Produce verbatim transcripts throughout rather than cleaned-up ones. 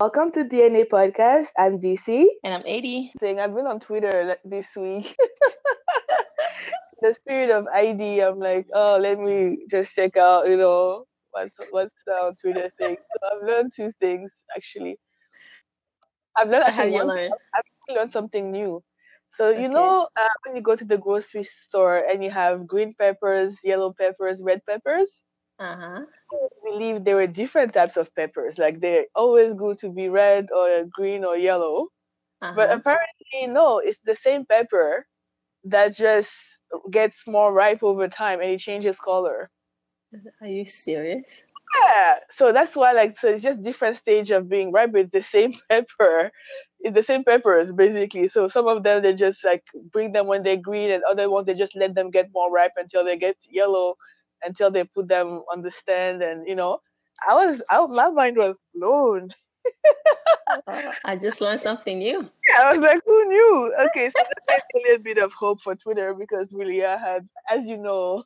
Welcome to D N A Podcast. I'm D C. And I'm eighty. Saying I've been on Twitter le- this week. The spirit of I D, I'm like, oh, let me just check out, you know, what's what's on Twitter saying. So I've learned two things actually. I've learned What actually have you one thing. learned? I've actually learned something new. So you Okay. know, uh, when you go to the grocery store and you have green peppers, yellow peppers, red peppers. Uh-huh. I believe there were different types of peppers. Like they're always good to be red or green or yellow. But Uh-huh. apparently, no, it's the same pepper that just gets more ripe over time and it changes color. Are you serious? Yeah, so that's why, like, so it's just different stage of being ripe. It's the same pepper, it's the same peppers basically. So some of them they just like bring them when they're green, and other ones they just let them get more ripe until they get yellow, until they put them on the stand, and you know, I was, I, my mind was blown. Uh, I just learned something new. I was like, who knew? Okay, so that gave me a little bit of hope for Twitter because really I had, as you know,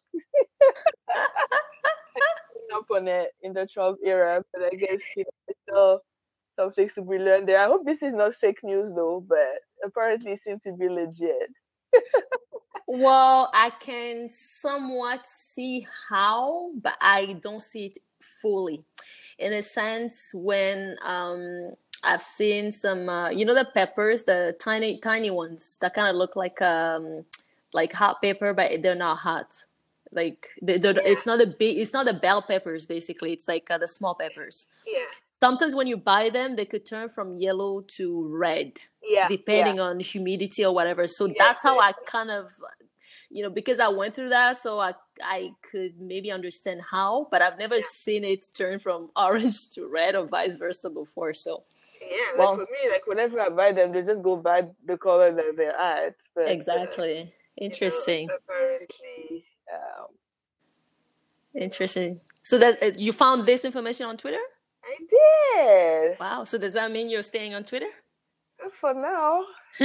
been up on it in the Trump era, but I guess you know, there's still some things to be learned there. I hope this is not fake news though, but apparently it seems to be legit. Well, I can somewhat see how, but I don't see it fully. In a sense, when um I've seen some, uh, you know, the peppers, the tiny tiny ones that kind of look like um like hot pepper, but they're not hot. Like they, they're, Yeah, it's not a big, it's not the bell peppers. Basically, it's like uh, the small peppers. yeah, Sometimes when you buy them, they could turn from yellow to red, yeah, yeah. depending on humidity or whatever. So Yes, that's how yes. I kind of, you know, because I went through that, so I I could maybe understand how, but I've never seen it turn from orange to red or vice versa before. So, Yeah, like for well, me, like whenever I buy them, they just go buy the color that they're at. But uh, exactly. you know, Interesting. apparently, um, Interesting. So that uh, you found this information on Twitter? I did. Wow. So does that mean you're staying on Twitter? For now.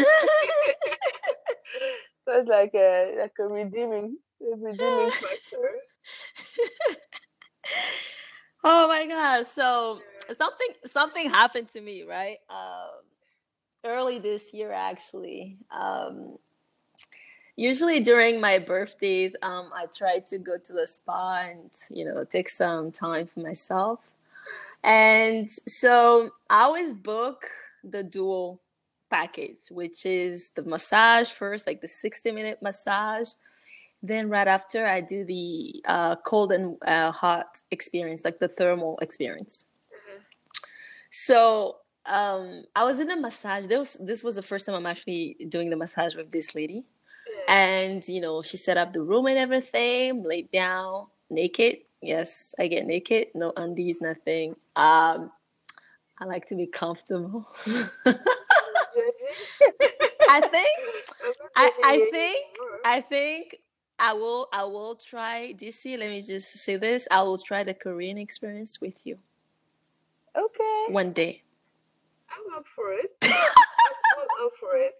So it's like a like a redeeming a redeeming factor. Oh my gosh. So something something happened to me, right? Um, early this year actually. Um, usually during my birthdays, um, I try to go to the spa and, you know, take some time for myself. And so I always book the dual package, which is the massage first, like the sixty minute massage. Then right after I do the uh, cold and uh, hot experience, like the thermal experience. Mhm. So um, I was in a massage. This was, this was the first time I'm actually doing the massage with this lady. Yeah. And, you know, she set up the room and everything, laid down naked. Yes, I get naked, no undies, nothing. Um, I like to be comfortable. I'm not judging. I think I'm not I judging I you think anymore. I think I will I will try D C. Let me just say this. I will try the Korean experience with you Okay. one day. I'm up for it. I'm all up for it.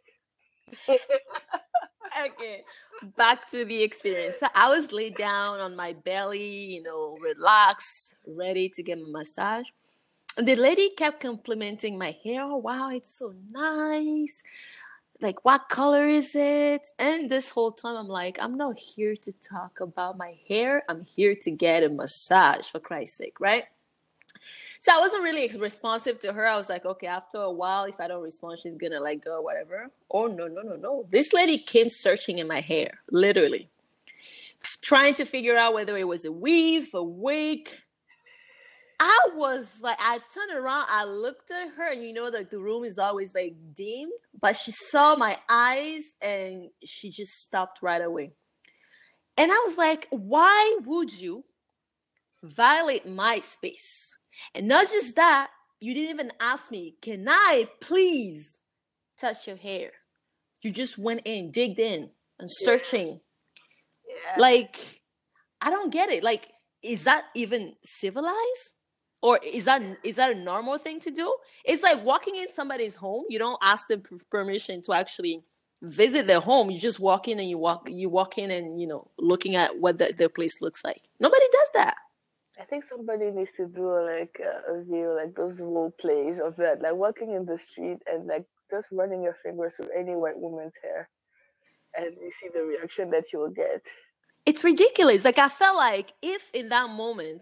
Okay. Back to the experience. So I was laid down on my belly, you know, relaxed, ready to get my massage. And the lady kept complimenting my hair. Oh, wow, it's so nice. Like, what color is it? And this whole time, I'm like, I'm not here to talk about my hair. I'm here to get a massage, for Christ's sake, right? So I wasn't really responsive to her. I was like, okay, after a while, if I don't respond, she's gonna let go or whatever. Oh, no, no, no, no. This lady came searching in my hair, literally, trying to figure out whether it was a weave, a wig. I was like, I turned around, I looked at her, and you know that the room is always like dim, but she saw my eyes and she just stopped right away. And I was like, why would you violate my space? And not just that, you didn't even ask me, can I please touch your hair? You just went in, digged in, and Yeah. searching. Yeah. Like, I don't get it. Like, is that even civilized? Or is that is that a normal thing to do? It's like walking in somebody's home. You don't ask them per- permission to actually visit their home. You just walk in and you walk you walk in and you know looking at what the, their place looks like. Nobody does that. I think somebody needs to do like a, a video, like those role plays of that, like walking in the street and like just running your fingers through any white woman's hair, and you see the reaction that you will get. It's ridiculous. Like I felt like if in that moment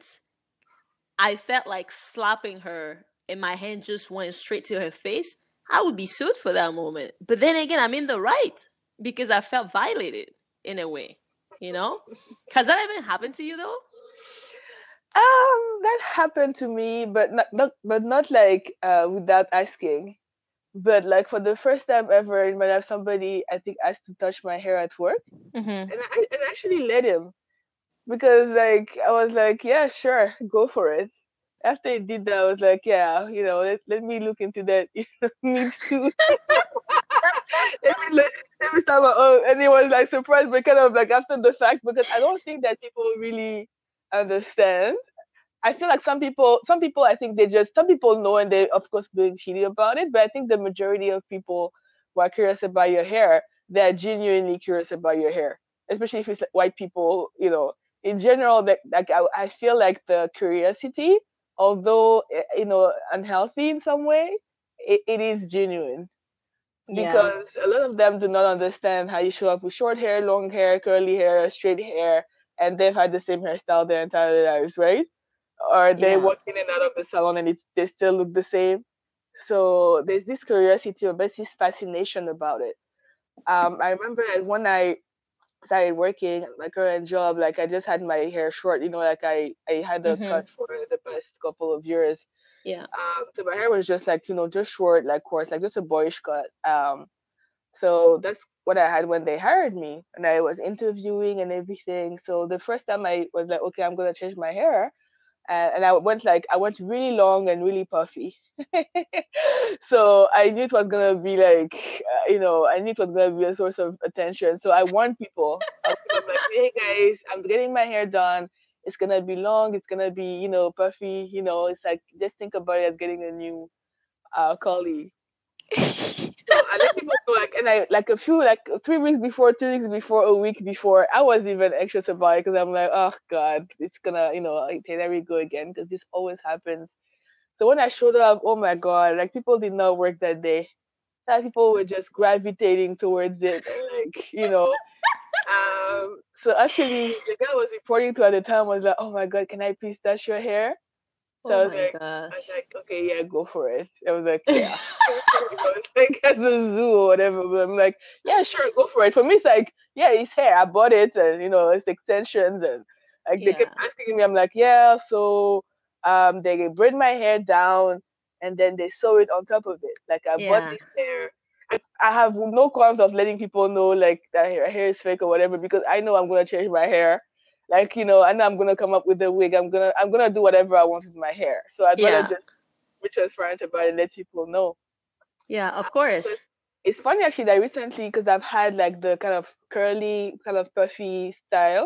I felt like slapping her and my hand just went straight to her face, I would be sued for that moment. But then again, I'm in the right because I felt violated in a way, you know? Has that ever happened to you though? Um, that happened to me, but not, not but not like uh without asking. But like for the first time ever in my life, somebody I think asked to touch my hair at work, Mhm. and I and I actually let him because like I was like, yeah, sure, go for it. After he did that, I was like, yeah, you know, let, let me look into that. Me too. let me let, let me start my own. And he was like surprised, but kind of like after the fact because I don't think that people really understand. I feel like some people, some people, I think they just, some people know and they, of course, being cheaty about it. But I think the majority of people who are curious about your hair, they are genuinely curious about your hair, especially if it's like white people. You know, in general, that like I, I feel like the curiosity, although eh, you know unhealthy in some way, it, it is genuine Yeah. because a lot of them do not understand how you show up with short hair, long hair, curly hair, straight hair, and they've had the same hairstyle their entire lives, right? Or they Yeah. walk in and out of the salon and it, they still look the same. So there's this curiosity or there's this fascination about it. Um, I remember that when I started working at my current job, like I just had my hair short, you know, like I, I had a cut Mhm. for the past couple of years. Yeah. Um, so my hair was just like, you know, just short, like coarse, like just a boyish cut. Um, so that's what I had when they hired me, and I was interviewing and everything. So the first time I was like, okay, I'm gonna change my hair, and, and I went like I went really long and really puffy. So I knew it was gonna be like, uh, you know, I knew it was gonna be a source of attention. So I warned people. I was I'm like, hey guys, I'm getting my hair done. It's gonna be long. It's gonna be, you know, puffy. You know, it's like just think about it as getting a new uh colleague. So I let people know, like, and I like a few, like three weeks before, two weeks before, a week before, I was even anxious about it because I'm like, oh God, it's gonna, you know, like, okay, there we go again because this always happens. So when I showed up, oh my God, like people did not work that day. That people were just gravitating towards it, like, you know. Um, so actually, the guy I was reporting to at the time was like, oh my God, can I please touch your hair? So Oh I was my like, I was gosh. like, okay, yeah, go for it. I was like, yeah. You know, it's like at the zoo or whatever. But I'm like, yeah, sure, go for it. For me, it's like, yeah, it's hair. I bought it, and you know, it's extensions, and like they kept Yeah. asking me. I'm like, yeah. So, um, they braid my hair down, and then they sew it on top of it. Like I bought Yeah. this hair. I, I have no qualms of letting people know like that hair, hair is fake or whatever because I know I'm gonna change my hair like you know, I know I'm gonna come up with a wig. I'm gonna I'm gonna do whatever I want with my hair. So I'd rather Yeah. just be transparent about it and let people know. Yeah, of course. So it's, it's funny actually that recently because I've had like the kind of curly, kind of puffy style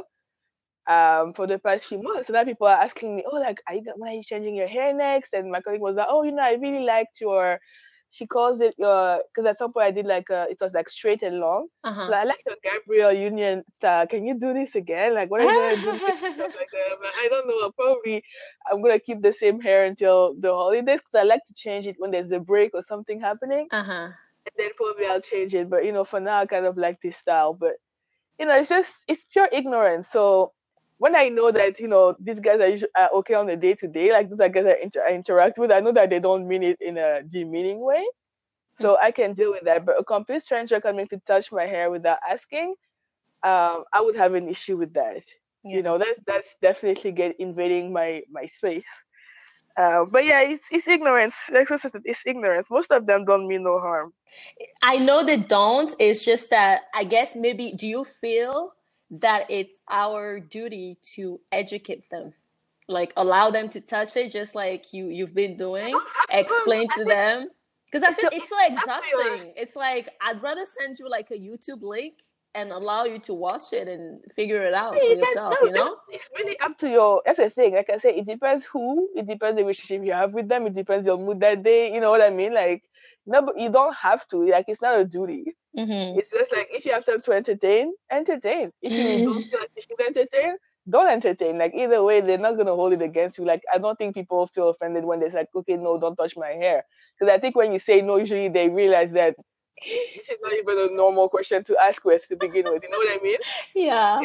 um for the past few months. So now people are asking me, oh, like, are you when are you changing your hair next? And my colleague was like, oh, you know, I really liked your. She calls it your because at some point I did like a it was like straight and long. So Uh-huh. I like your Gabrielle Union style. Can you do this again? Like, what are you gonna do next? Stuff like that. I'm like, I don't know. Probably I'm gonna keep the same hair until the holidays because I like to change it when there's a break or something happening. Uh-huh. And then probably I'll change it. But you know, for now I kind of like this style. But you know, it's just it's pure ignorance. So when I know that you know these guys are, usu- are okay on the day to day, like these are guys I, inter- I interact with, I know that they don't mean it in a demeaning way, so I can deal with that. But a complete stranger coming to touch my hair without asking, um, I would have an issue with that. You Yeah. know, that's that's definitely get invading my my space. Uh, but yeah, it's it's ignorance. Like I said, it's ignorance. Most of them don't mean no harm. I know they don't. It's just that I guess maybe do you feel that it's our duty to educate them? Like allow them to touch it just like you you've been They doing. don't have to. Explain I to think them. Because I it's feel your, it's so it's up to your exhausting. It's like I'd rather send you like a YouTube link and allow you to watch it and figure it out for Hey, that, yourself, no, you that, know? it's really up to your. That's the thing. Like I said, it depends who. It depends the relationship you have with them. It depends your mood that day. You know what I mean? Like, no, but you don't have to. Like, it's not a duty. Mhm. It's just like if you have time to entertain, entertain. If you don't feel like you should entertain, don't entertain. Like either way, they're not gonna hold it against you. Like I don't think people feel offended when they're like, okay, no, don't touch my hair. Because I think when you say no, usually they realize that this is not even a normal question to ask with to begin with. You know what I mean? Yeah.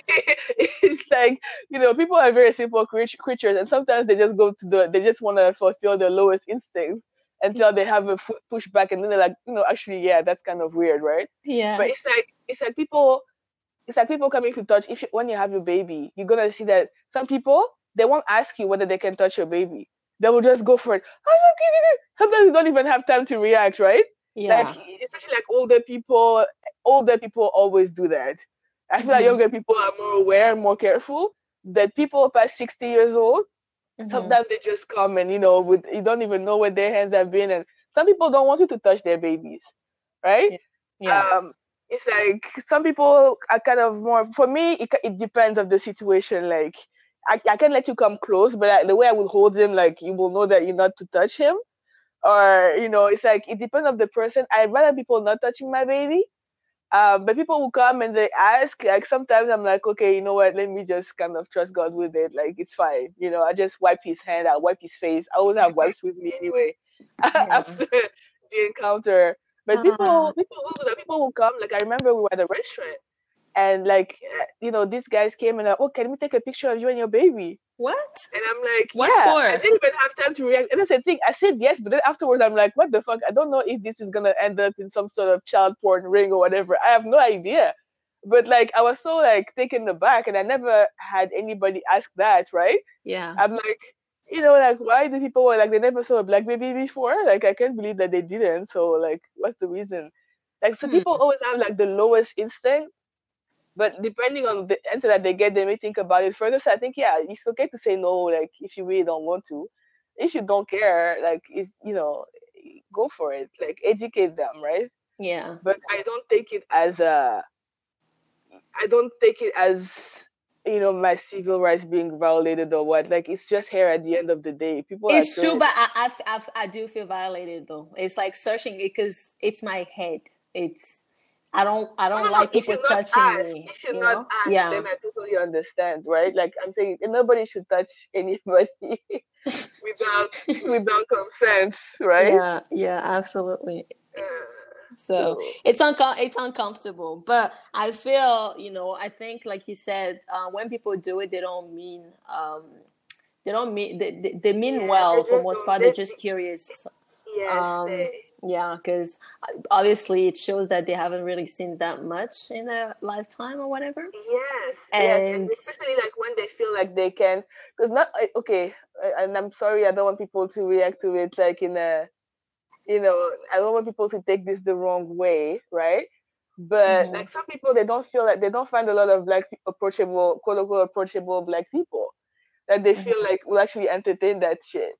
It's like, you know, people are very simple crea- creatures, and sometimes they just go to the, they just want to fulfill their lowest instincts until they have a fu- pushback, and then they're like, you know, actually, yeah, that's kind of weird, right? But Yeah. it's like, it's like people, it's like people coming to touch. If you, when you have your baby, you're gonna see that some people they won't ask you whether they can touch your baby. They will just go for it. "Are you kidding me?" Sometimes you don't even have time to react, right? Like Yeah. especially like older people, older people always do that. I feel like Mhm. younger people are more aware, more careful. That people past sixty years old, Mhm. sometimes they just come and you know, with you don't even know where their hands have been, and some people don't want you to touch their babies, right? Yeah. Yeah. Um, it's like some people are kind of more. For me, it ca- it depends of the situation. Like I, I can let you come close, but I, the way I will hold him, like you will know that you're not to touch him. Or you know, it's like it depends of the person. I'd rather people not touching my baby. Um, but people will come and they ask, like sometimes I'm like, okay, you know what, let me just kind of trust God with it. Like it's fine. You know, I just wipe his hand, I wipe his face. I always have wipes with me anyway Yeah. after the encounter. But Uh, people people will people will come, like I remember we were at a restaurant and like uh, you know, these guys came and like, oh, can we take a picture of you and your baby? what? And I'm like, What yeah. I for? didn't even have time to react. And that's the thing. I said yes, but then afterwards I'm like, what the fuck? I don't know if this is gonna end up in some sort of child porn ring or whatever. I have no idea. But like I was so like taken aback, and I never had anybody ask that, right? Yeah. I'm like, you know, like why do people like they never saw a black baby before? Like I can't believe that they didn't. So like what's the reason? Like so Hmm. people always have like the lowest instinct, but depending on the answer that they get, they may think about it further. So I think, yeah, it's okay to say no, like if you really don't want to. If you don't care, like if you know, go for it. Like educate them, right? Yeah. But I don't take it as a, I don't take it as, you know, my civil rights being violated or what. Like it's just here at the end of the day. People are It's true, curious. but I, I, I, I do feel violated though. It's like searching it because it's my head. It's I don't I No, don't no, no. like If people you not touching ask, me. if you You not know? ask, then Yeah. I totally understand, right? Like I'm saying, nobody should touch anybody without without consent, right? Yeah. Yeah. Absolutely. Uh, So so it's uncom it's uncomfortable, but I feel, you know, I think like you said, uh, when people do it, they don't mean, um, they don't mean, they, they, they mean yeah, they well for just most don't. part. They're They, just curious. yes, Um, they. yeah, because obviously it shows that they haven't really seen that much in their lifetime or whatever. Yes, yes, and And especially like when they feel like they can, because not I- okay. I- And I'm sorry, I don't want people to react to it like in a, you know, I don't want people to take this the wrong way, right? But mhm, like some people, they don't feel like they don't find a lot of black pe- approachable, quote unquote, approachable black people that they feel mhm. like will actually entertain that shit.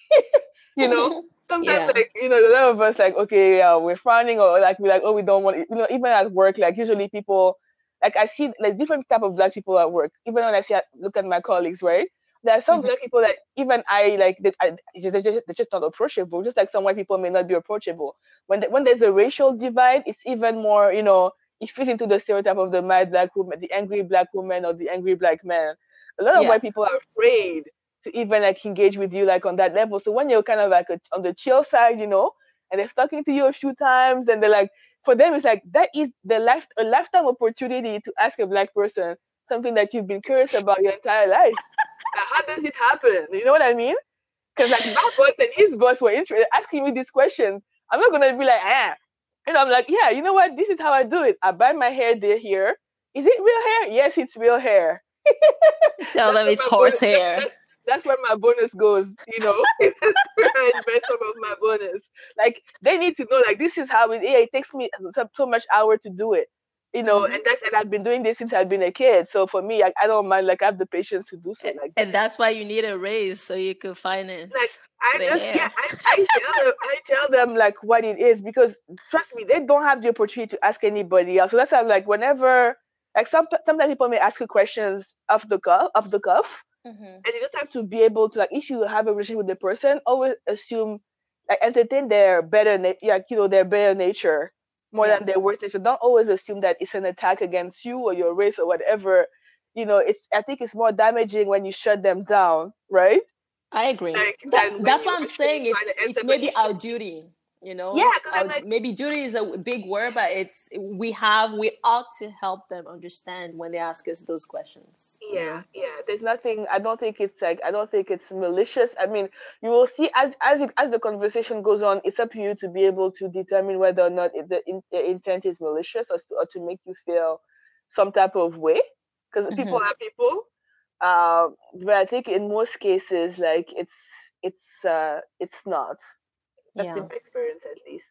You know, sometimes Yeah. like you know, a lot of us like okay, yeah, we're frowning or like we're like oh we don't want it. You know, even at work, like usually people like I see like different type of black people at work. Even when I see look at my colleagues, right? There are some Mhm. black people that even I like that I, they're just, they're just not approachable. Just like some white people may not be approachable. When the, when there's a racial divide, it's even more you know it fits into the stereotype of the mad black woman, the angry black woman, or the angry black man. A lot of Yeah. white people are afraid to even like engage with you like on that level. So when you're kind of like a, on the chill side, you know, and they're talking to you a few times, and they're like, for them it's like that is the life a lifetime opportunity to ask a black person something that you've been curious about your entire life. Now, how does it happen? You know what I mean? Because like my boss and his boss were interested asking me these questions. I'm not gonna be like, ah. You know, I'm like, yeah, you know what? This is how I do it. I buy my hair there here. Is it real hair? Yes, it's real hair. Tell That's them where it's my bonus. That, horsehair. that's that's where my bonus goes. You know, that's where I invest some of my bonus. Like they need to know, like this is how it. Yeah, it takes me so, so much hour to do it. You know, Hmm. and that's and I've been doing this since I've been a kid. So for me, I, I don't mind. Like I have the patience to do so. A- Like And that's why you need a raise so you can finance like I the just yeah, hair. I, I tell them I tell them like what it is because trust me, they don't have the opportunity to ask anybody else. So that's why I'm like whenever like some sometimes people may ask you questions off the cuff off the cuff Hmm. and you just have to be able to like if you have a relationship with the person, always assume like entertain their better na- yeah, you know, their better nature more Yeah. than their worst nature. Don't always assume that it's an attack against you or your race or whatever. you know, it's I think it's more damaging when you shut them down, right? I agree. Like That than when that's you what I'm actually saying. It's try to it's answer. But maybe if our duty, you yeah, know. because I'm Our like, maybe duty is a big word, but it's we have we ought to help them understand when they ask us those questions, you yeah, know. yeah. There's nothing. I don't think it's like. I don't think it's malicious. I mean, you will see as as it, as the conversation goes on. It's up to you to be able to determine whether or not it, the, in, the intent is malicious or, to- or to make you feel some type of way. Because people Hmm. are people. Um, but I think in most cases, like it's it's uh it's not. That's been Yeah. my experience at least.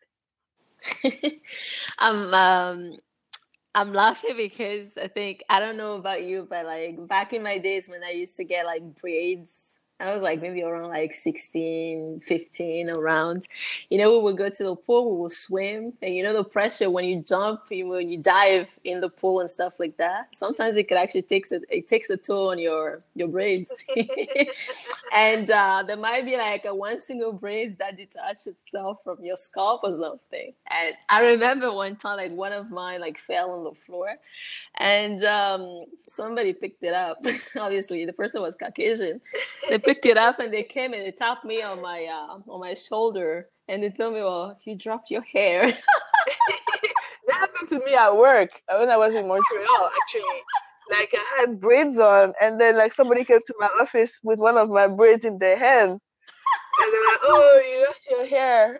I'm um I'm laughing because I think I don't know about you, but like back in my days when I used to get like braids, I was like maybe around like sixteen, fifteen around. You know, we would go to the pool, we would swim, and you know the pressure when you jump, you when you dive in the pool and stuff like that. Sometimes it could actually takes a it takes a toll on your your braids. And uh, there might be like a one single braid that detached itself from your scalp or something. And I remember one time, like one of mine like fell on the floor, and um, somebody picked it up. Obviously, the person was Caucasian. They picked it up and they came and they tapped me on my uh, on my shoulder, and they told me, "Well, you dropped your hair." That happened to me at work uh, when I was in Montreal, actually. Like I had braids on, and then like somebody came to my office with one of my braids in their hands, and they're like, "Oh, you lost your hair."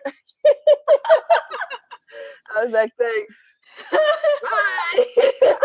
I was like, "Thanks, bye."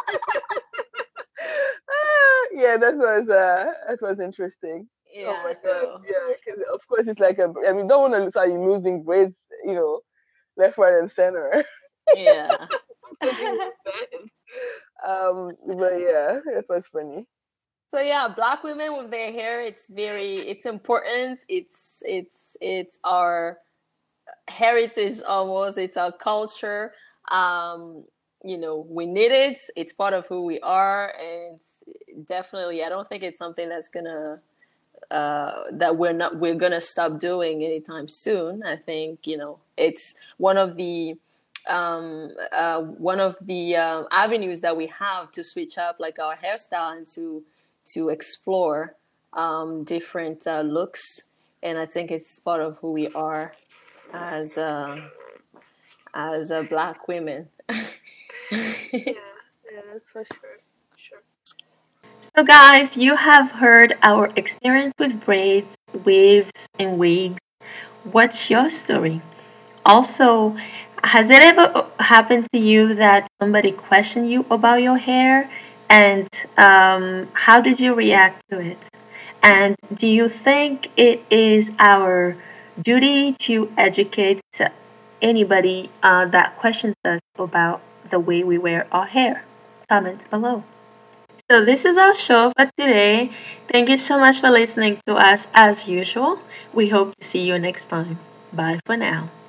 Ah, yeah, that was uh, that was interesting. Oh Yeah. my god, So yeah, because of course it's like a. I mean, don't want to start you losing braids, you know, left, right, and center. yeah. Totally understand. Um, but yeah, it was funny. So yeah, black women with their hair, it's very, it's important. It's it's it's our heritage almost. It's our culture. Um, you know, we need it. It's part of who we are, and definitely, I don't think it's something that's gonna uh, that we're not we're gonna stop doing anytime soon. I think you know it's one of the um, uh, one of the uh, avenues that we have to switch up like our hairstyle and to to explore um, different uh, looks. And I think it's part of who we are as uh, as uh, black women. Yeah, yeah, that's for sure. Sure. So, guys, you have heard our experience with braids, waves, and wigs. What's your story? Also, has it ever happened to you that somebody questioned you about your hair? And um, how did you react to it? And do you think it is our duty to educate anybody uh, that questions us about the way we wear our hair? Comment below. So this is our show for today. Thank you so much for listening to us as usual. We hope to see you next time. Bye for now.